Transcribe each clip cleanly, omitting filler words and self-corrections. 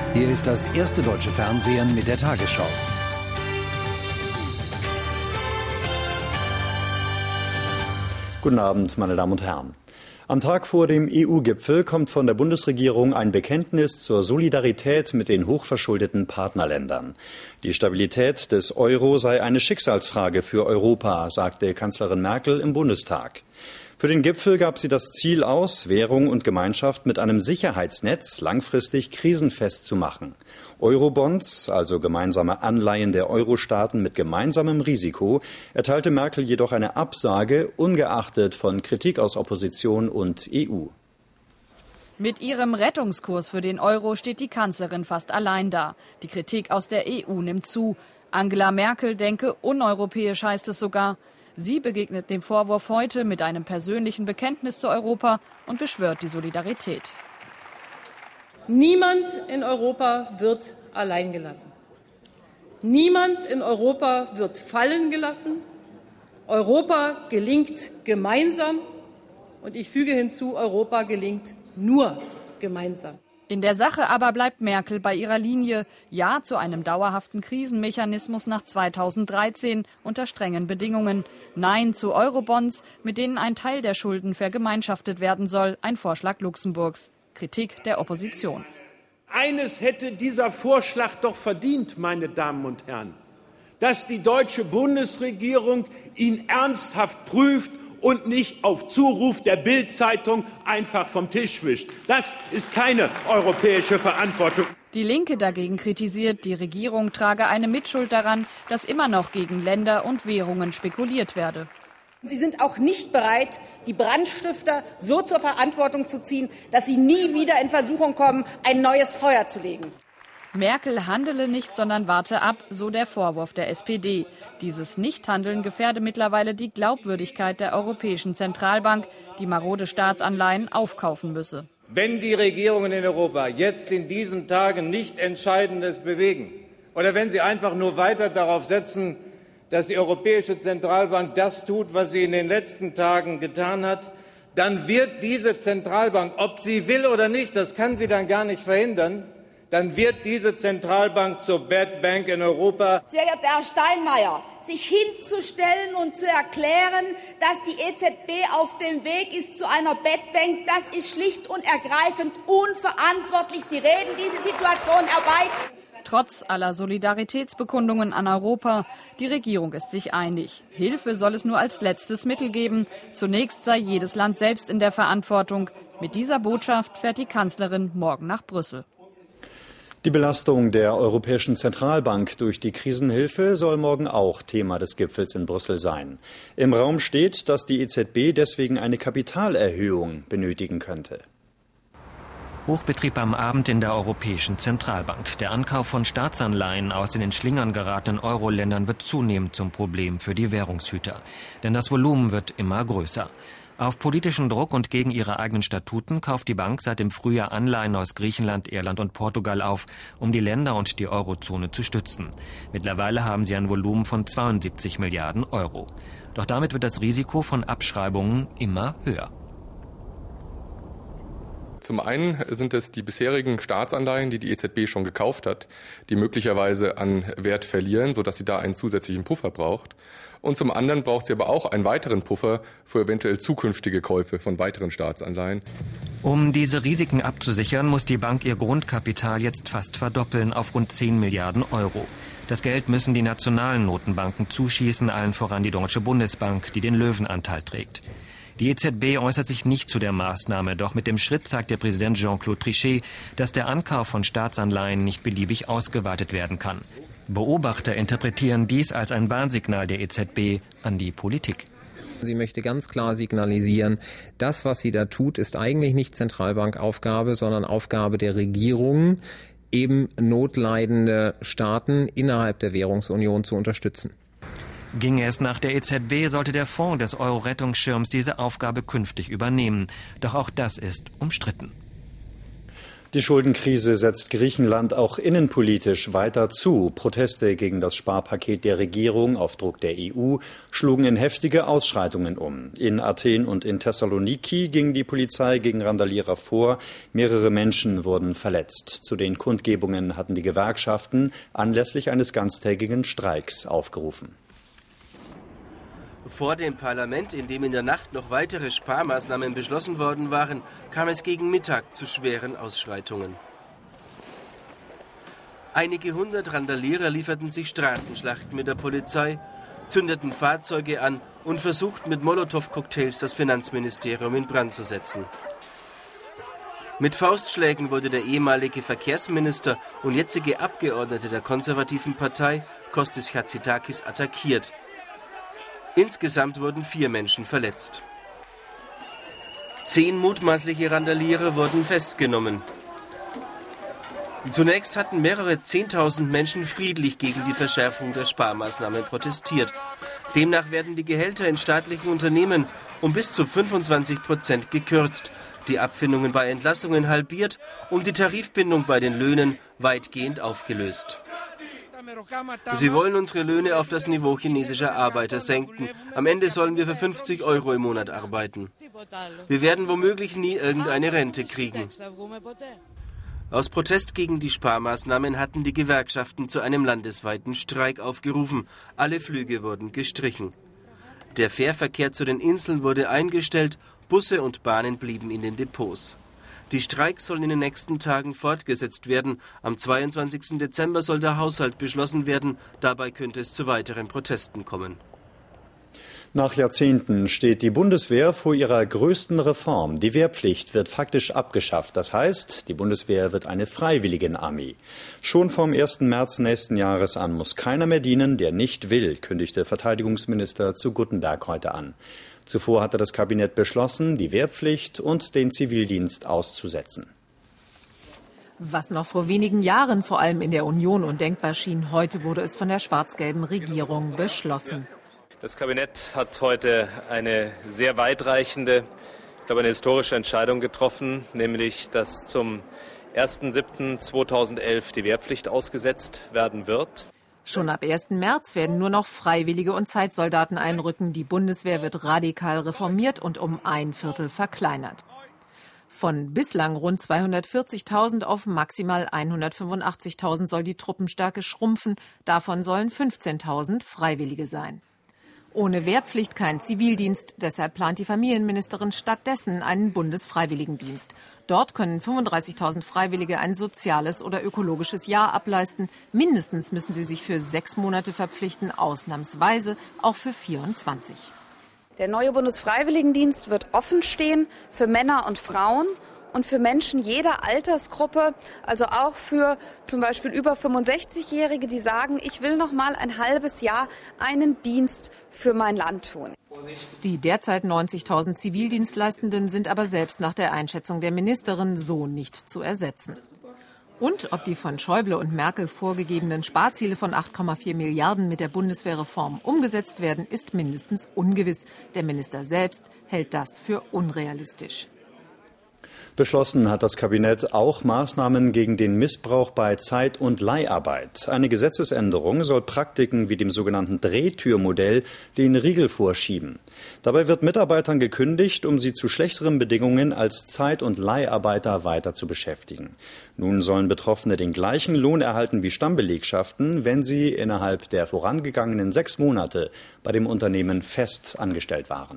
Hier ist das erste deutsche Fernsehen mit der Tagesschau. Guten Abend, meine Damen und Herren. Am Tag vor dem EU-Gipfel kommt von der Bundesregierung ein Bekenntnis zur Solidarität mit den hochverschuldeten Partnerländern. Die Stabilität des Euro sei eine Schicksalsfrage für Europa, sagte Kanzlerin Merkel im Bundestag. Für den Gipfel gab sie das Ziel aus, Währung und Gemeinschaft mit einem Sicherheitsnetz langfristig krisenfest zu machen. Eurobonds, also gemeinsame Anleihen der Euro-Staaten mit gemeinsamem Risiko, erteilte Merkel jedoch eine Absage, ungeachtet von Kritik aus Opposition und EU. Mit ihrem Rettungskurs für den Euro steht die Kanzlerin fast allein da. Die Kritik aus der EU nimmt zu. Angela Merkel denke uneuropäisch, heißt es sogar. Sie begegnet dem Vorwurf heute mit einem persönlichen Bekenntnis zu Europa und beschwört die Solidarität. Niemand in Europa wird allein gelassen. Niemand in Europa wird fallen gelassen. Europa gelingt gemeinsam. Und ich füge hinzu, Europa gelingt nur gemeinsam. In der Sache aber bleibt Merkel bei ihrer Linie. Ja zu einem dauerhaften Krisenmechanismus nach 2013 unter strengen Bedingungen. Nein zu Eurobonds, mit denen ein Teil der Schulden vergemeinschaftet werden soll. Ein Vorschlag Luxemburgs. Kritik der Opposition. Eines hätte dieser Vorschlag doch verdient, meine Damen und Herren, dass die deutsche Bundesregierung ihn ernsthaft prüft und nicht auf Zuruf der Bild-Zeitung einfach vom Tisch wischt. Das ist keine europäische Verantwortung. Die Linke dagegen kritisiert, die Regierung trage eine Mitschuld daran, dass immer noch gegen Länder und Währungen spekuliert werde. Sie sind auch nicht bereit, die Brandstifter so zur Verantwortung zu ziehen, dass sie nie wieder in Versuchung kommen, ein neues Feuer zu legen. Merkel handele nicht, sondern warte ab, so der Vorwurf der SPD. Dieses Nichthandeln gefährde mittlerweile die Glaubwürdigkeit der Europäischen Zentralbank, die marode Staatsanleihen aufkaufen müsse. Wenn die Regierungen in Europa jetzt in diesen Tagen nicht Entscheidendes bewegen oder wenn sie einfach nur weiter darauf setzen, dass die Europäische Zentralbank das tut, was sie in den letzten Tagen getan hat, dann wird diese Zentralbank, ob sie will oder nicht, das kann sie dann gar nicht verhindern, dann wird diese Zentralbank zur Bad Bank in Europa. Sehr geehrter Herr Steinmeier, sich hinzustellen und zu erklären, dass die EZB auf dem Weg ist zu einer Bad Bank, das ist schlicht und ergreifend unverantwortlich. Sie reden diese Situation herbei. Trotz aller Solidaritätsbekundungen an Europa, die Regierung ist sich einig. Hilfe soll es nur als letztes Mittel geben. Zunächst sei jedes Land selbst in der Verantwortung. Mit dieser Botschaft fährt die Kanzlerin morgen nach Brüssel. Die Belastung der Europäischen Zentralbank durch die Krisenhilfe soll morgen auch Thema des Gipfels in Brüssel sein. Im Raum steht, dass die EZB deswegen eine Kapitalerhöhung benötigen könnte. Hochbetrieb am Abend in der Europäischen Zentralbank. Der Ankauf von Staatsanleihen aus in den Schlingern geratenen Euro-Ländern wird zunehmend zum Problem für die Währungshüter. Denn das Volumen wird immer größer. Auf politischen Druck und gegen ihre eigenen Statuten kauft die Bank seit dem Frühjahr Anleihen aus Griechenland, Irland und Portugal auf, um die Länder und die Eurozone zu stützen. Mittlerweile haben sie ein Volumen von 72 Milliarden Euro. Doch damit wird das Risiko von Abschreibungen immer höher. Zum einen sind es die bisherigen Staatsanleihen, die die EZB schon gekauft hat, die möglicherweise an Wert verlieren, sodass sie da einen zusätzlichen Puffer braucht. Und zum anderen braucht sie aber auch einen weiteren Puffer für eventuell zukünftige Käufe von weiteren Staatsanleihen. Um diese Risiken abzusichern, muss die Bank ihr Grundkapital jetzt fast verdoppeln auf rund 10 Milliarden Euro. Das Geld müssen die nationalen Notenbanken zuschießen, allen voran die Deutsche Bundesbank, die den Löwenanteil trägt. Die EZB äußert sich nicht zu der Maßnahme, doch mit dem Schritt zeigt der Präsident Jean-Claude Trichet, dass der Ankauf von Staatsanleihen nicht beliebig ausgeweitet werden kann. Beobachter interpretieren dies als ein Warnsignal der EZB an die Politik. Sie möchte ganz klar signalisieren, das, was sie da tut, ist eigentlich nicht Zentralbankaufgabe, sondern Aufgabe der Regierungen, eben notleidende Staaten innerhalb der Währungsunion zu unterstützen. Ginge es nach der EZB, sollte der Fonds des Euro-Rettungsschirms diese Aufgabe künftig übernehmen. Doch auch das ist umstritten. Die Schuldenkrise setzt Griechenland auch innenpolitisch weiter zu. Proteste gegen das Sparpaket der Regierung auf Druck der EU schlugen in heftige Ausschreitungen um. In Athen und in Thessaloniki ging die Polizei gegen Randalierer vor. Mehrere Menschen wurden verletzt. Zu den Kundgebungen hatten die Gewerkschaften anlässlich eines ganztägigen Streiks aufgerufen. Vor dem Parlament, in dem in der Nacht noch weitere Sparmaßnahmen beschlossen worden waren, kam es gegen Mittag zu schweren Ausschreitungen. Einige hundert Randalierer lieferten sich Straßenschlachten mit der Polizei, zündeten Fahrzeuge an und versuchten mit Molotow-Cocktails das Finanzministerium in Brand zu setzen. Mit Faustschlägen wurde der ehemalige Verkehrsminister und jetzige Abgeordnete der konservativen Partei, Kostis Chatzitakis, attackiert. Insgesamt wurden 4 Menschen verletzt. 10 mutmaßliche Randalierer wurden festgenommen. Zunächst hatten mehrere 10.000 Menschen friedlich gegen die Verschärfung der Sparmaßnahmen protestiert. Demnach werden die Gehälter in staatlichen Unternehmen um bis zu 25% gekürzt, die Abfindungen bei Entlassungen halbiert und die Tarifbindung bei den Löhnen weitgehend aufgelöst. Sie wollen unsere Löhne auf das Niveau chinesischer Arbeiter senken. Am Ende sollen wir für 50 € im Monat arbeiten. Wir werden womöglich nie irgendeine Rente kriegen. Aus Protest gegen die Sparmaßnahmen hatten die Gewerkschaften zu einem landesweiten Streik aufgerufen. Alle Flüge wurden gestrichen. Der Fährverkehr zu den Inseln wurde eingestellt, Busse und Bahnen blieben in den Depots. Die Streiks sollen in den nächsten Tagen fortgesetzt werden. Am 22. Dezember soll der Haushalt beschlossen werden. Dabei könnte es zu weiteren Protesten kommen. Nach Jahrzehnten steht die Bundeswehr vor ihrer größten Reform. Die Wehrpflicht wird faktisch abgeschafft. Das heißt, die Bundeswehr wird eine Freiwilligenarmee. Schon vom 1. März nächsten Jahres an muss keiner mehr dienen, der nicht will, kündigte Verteidigungsminister zu Guttenberg heute an. Zuvor hatte das Kabinett beschlossen, die Wehrpflicht und den Zivildienst auszusetzen. Was noch vor wenigen Jahren vor allem in der Union undenkbar schien, heute wurde es von der schwarz-gelben Regierung beschlossen. Das Kabinett hat heute eine sehr weitreichende, ich glaube eine historische Entscheidung getroffen, nämlich dass zum 1.7.2011 die Wehrpflicht ausgesetzt werden wird. Schon ab 1. März werden nur noch Freiwillige und Zeitsoldaten einrücken. Die Bundeswehr wird radikal reformiert und um 1/4 verkleinert. Von bislang rund 240.000 auf maximal 185.000 soll die Truppenstärke schrumpfen. Davon sollen 15.000 Freiwillige sein. Ohne Wehrpflicht kein Zivildienst. Deshalb plant die Familienministerin stattdessen einen Bundesfreiwilligendienst. Dort können 35.000 Freiwillige ein soziales oder ökologisches Jahr ableisten. Mindestens müssen sie sich für 6 Monate verpflichten, ausnahmsweise auch für 24. Der neue Bundesfreiwilligendienst wird offen stehen für Männer und Frauen und für Menschen jeder Altersgruppe, also auch für zum Beispiel über 65-Jährige, die sagen, ich will noch mal ein halbes Jahr einen Dienst für mein Land tun. Die derzeit 90.000 Zivildienstleistenden sind aber selbst nach der Einschätzung der Ministerin so nicht zu ersetzen. Und ob die von Schäuble und Merkel vorgegebenen Sparziele von 8,4 Milliarden mit der Bundeswehrreform umgesetzt werden, ist mindestens ungewiss. Der Minister selbst hält das für unrealistisch. Beschlossen hat das Kabinett auch Maßnahmen gegen den Missbrauch bei Zeit- und Leiharbeit. Eine Gesetzesänderung soll Praktiken wie dem sogenannten Drehtürmodell den Riegel vorschieben. Dabei wird Mitarbeitern gekündigt, um sie zu schlechteren Bedingungen als Zeit- und Leiharbeiter weiter zu beschäftigen. Nun sollen Betroffene den gleichen Lohn erhalten wie Stammbelegschaften, wenn sie innerhalb der vorangegangenen 6 Monate bei dem Unternehmen fest angestellt waren.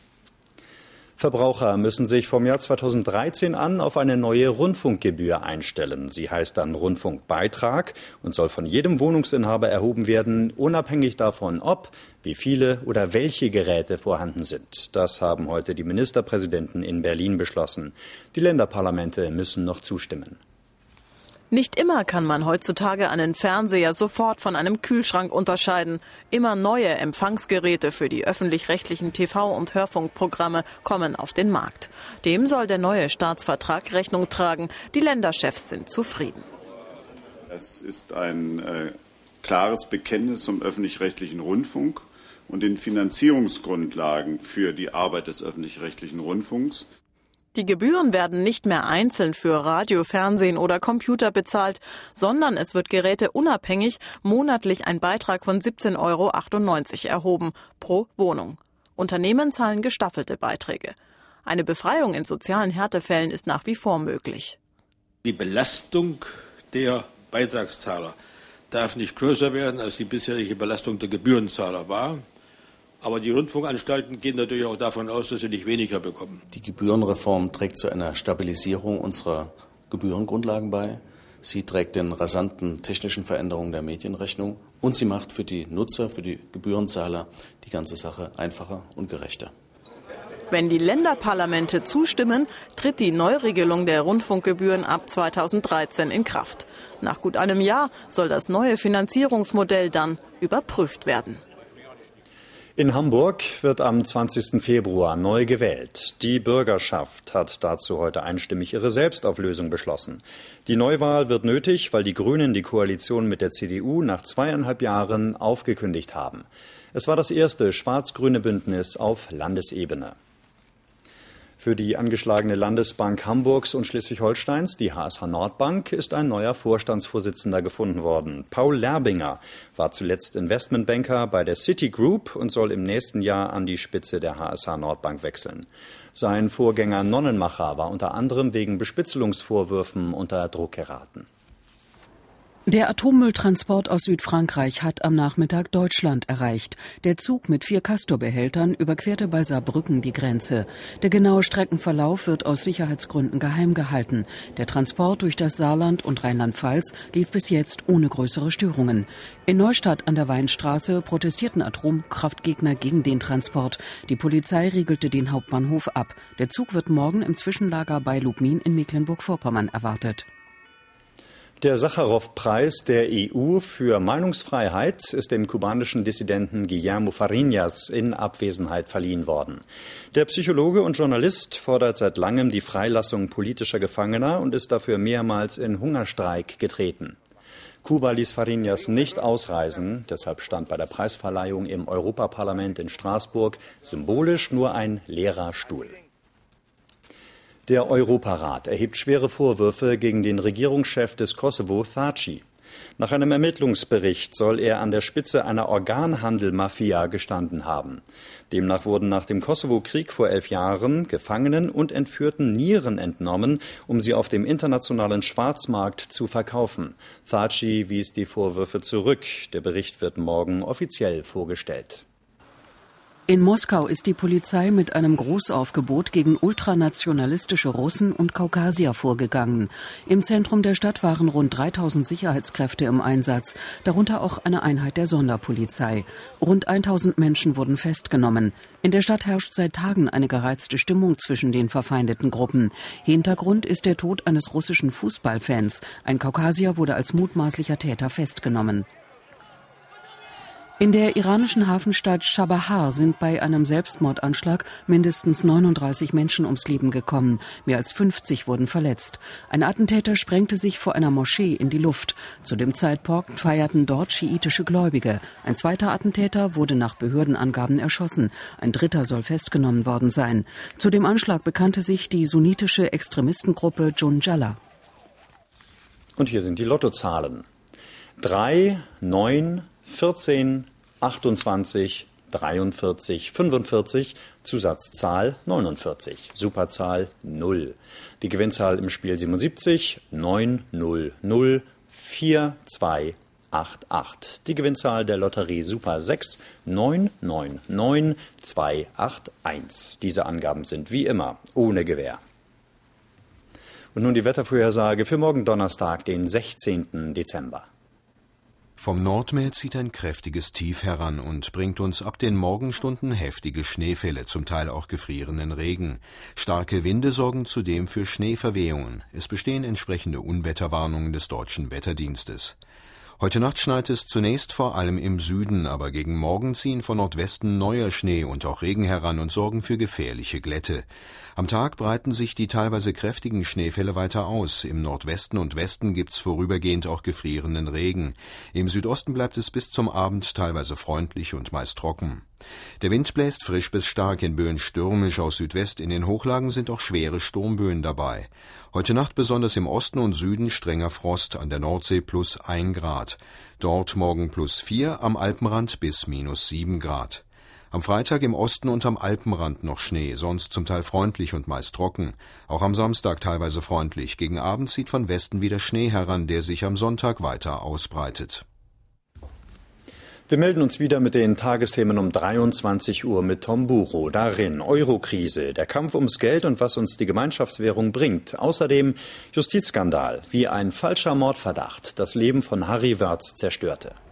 Verbraucher müssen sich vom Jahr 2013 an auf eine neue Rundfunkgebühr einstellen. Sie heißt dann Rundfunkbeitrag und soll von jedem Wohnungsinhaber erhoben werden, unabhängig davon, ob, wie viele oder welche Geräte vorhanden sind. Das haben heute die Ministerpräsidenten in Berlin beschlossen. Die Länderparlamente müssen noch zustimmen. Nicht immer kann man heutzutage einen Fernseher sofort von einem Kühlschrank unterscheiden. Immer neue Empfangsgeräte für die öffentlich-rechtlichen TV- und Hörfunkprogramme kommen auf den Markt. Dem soll der neue Staatsvertrag Rechnung tragen. Die Länderchefs sind zufrieden. Es ist ein klares Bekenntnis zum öffentlich-rechtlichen Rundfunk und den Finanzierungsgrundlagen für die Arbeit des öffentlich-rechtlichen Rundfunks. Die Gebühren werden nicht mehr einzeln für Radio, Fernsehen oder Computer bezahlt, sondern es wird geräteunabhängig monatlich ein Beitrag von 17,98 € erhoben pro Wohnung. Unternehmen zahlen gestaffelte Beiträge. Eine Befreiung in sozialen Härtefällen ist nach wie vor möglich. Die Belastung der Beitragszahler darf nicht größer werden, als die bisherige Belastung der Gebührenzahler war. Aber die Rundfunkanstalten gehen natürlich auch davon aus, dass sie nicht weniger bekommen. Die Gebührenreform trägt zu einer Stabilisierung unserer Gebührengrundlagen bei. Sie trägt den rasanten technischen Veränderungen der Medienrechnung und sie macht für die Nutzer, für die Gebührenzahler die ganze Sache einfacher und gerechter. Wenn die Länderparlamente zustimmen, tritt die Neuregelung der Rundfunkgebühren ab 2013 in Kraft. Nach gut einem Jahr soll das neue Finanzierungsmodell dann überprüft werden. In Hamburg wird am 20. Februar neu gewählt. Die Bürgerschaft hat dazu heute einstimmig ihre Selbstauflösung beschlossen. Die Neuwahl wird nötig, weil die Grünen die Koalition mit der CDU nach 2,5 Jahren aufgekündigt haben. Es war das erste schwarz-grüne Bündnis auf Landesebene. Für die angeschlagene Landesbank Hamburgs und Schleswig-Holsteins, die HSH Nordbank, ist ein neuer Vorstandsvorsitzender gefunden worden. Paul Lerbinger war zuletzt Investmentbanker bei der Citigroup und soll im nächsten Jahr an die Spitze der HSH Nordbank wechseln. Sein Vorgänger Nonnenmacher war unter anderem wegen Bespitzelungsvorwürfen unter Druck geraten. Der Atommülltransport aus Südfrankreich hat am Nachmittag Deutschland erreicht. Der Zug mit 4 Castor-Behältern überquerte bei Saarbrücken die Grenze. Der genaue Streckenverlauf wird aus Sicherheitsgründen geheim gehalten. Der Transport durch das Saarland und Rheinland-Pfalz lief bis jetzt ohne größere Störungen. In Neustadt an der Weinstraße protestierten Atomkraftgegner gegen den Transport. Die Polizei riegelte den Hauptbahnhof ab. Der Zug wird morgen im Zwischenlager bei Lubmin in Mecklenburg-Vorpommern erwartet. Der Sacharow-Preis der EU für Meinungsfreiheit ist dem kubanischen Dissidenten Guillermo Fariñas in Abwesenheit verliehen worden. Der Psychologe und Journalist fordert seit langem die Freilassung politischer Gefangener und ist dafür mehrmals in Hungerstreik getreten. Kuba ließ Fariñas nicht ausreisen, deshalb stand bei der Preisverleihung im Europaparlament in Straßburg symbolisch nur ein leerer Stuhl. Der Europarat erhebt schwere Vorwürfe gegen den Regierungschef des Kosovo, Thaçi. Nach einem Ermittlungsbericht soll er an der Spitze einer Organhandel-Mafia gestanden haben. Demnach wurden nach dem Kosovo-Krieg vor 11 Jahren Gefangenen und Entführten Nieren entnommen, um sie auf dem internationalen Schwarzmarkt zu verkaufen. Thaçi wies die Vorwürfe zurück. Der Bericht wird morgen offiziell vorgestellt. In Moskau ist die Polizei mit einem Großaufgebot gegen ultranationalistische Russen und Kaukasier vorgegangen. Im Zentrum der Stadt waren rund 3000 Sicherheitskräfte im Einsatz, darunter auch eine Einheit der Sonderpolizei. Rund 1000 Menschen wurden festgenommen. In der Stadt herrscht seit Tagen eine gereizte Stimmung zwischen den verfeindeten Gruppen. Hintergrund ist der Tod eines russischen Fußballfans. Ein Kaukasier wurde als mutmaßlicher Täter festgenommen. In der iranischen Hafenstadt Chabahar sind bei einem Selbstmordanschlag mindestens 39 Menschen ums Leben gekommen. Mehr als 50 wurden verletzt. Ein Attentäter sprengte sich vor einer Moschee in die Luft. Zu dem Zeitpunkt feierten dort schiitische Gläubige. Ein zweiter Attentäter wurde nach Behördenangaben erschossen. Ein dritter soll festgenommen worden sein. Zu dem Anschlag bekannte sich die sunnitische Extremistengruppe Junjala. Und hier sind die Lottozahlen. 3, 9, 14, 28, 43, 45, Zusatzzahl 49, Superzahl 0. Die Gewinnzahl im Spiel 77, 900, 4288. Die Gewinnzahl der Lotterie Super 6, 999281. Diese Angaben sind wie immer ohne Gewähr. Und nun die Wettervorhersage für morgen Donnerstag, den 16. Dezember. Vom Nordmeer zieht ein kräftiges Tief heran und bringt uns ab den Morgenstunden heftige Schneefälle, zum Teil auch gefrierenden Regen. Starke Winde sorgen zudem für Schneeverwehungen. Es bestehen entsprechende Unwetterwarnungen des Deutschen Wetterdienstes. Heute Nacht schneit es zunächst vor allem im Süden, aber gegen Morgen ziehen von Nordwesten neuer Schnee und auch Regen heran und sorgen für gefährliche Glätte. Am Tag breiten sich die teilweise kräftigen Schneefälle weiter aus. Im Nordwesten und Westen gibt's vorübergehend auch gefrierenden Regen. Im Südosten bleibt es bis zum Abend teilweise freundlich und meist trocken. Der Wind bläst frisch bis stark, in Böen stürmisch aus Südwest. In den Hochlagen sind auch schwere Sturmböen dabei. Heute Nacht besonders im Osten und Süden strenger Frost, an der Nordsee +1 Grad. Dort morgen +4, am Alpenrand bis -7 Grad. Am Freitag im Osten und am Alpenrand noch Schnee, sonst zum Teil freundlich und meist trocken. Auch am Samstag teilweise freundlich. Gegen Abend zieht von Westen wieder Schnee heran, der sich am Sonntag weiter ausbreitet. Wir melden uns wieder mit den Tagesthemen um 23 Uhr mit Tom Buro. Darin Eurokrise, der Kampf ums Geld und was uns die Gemeinschaftswährung bringt. Außerdem Justizskandal, wie ein falscher Mordverdacht das Leben von Harry Wörth zerstörte.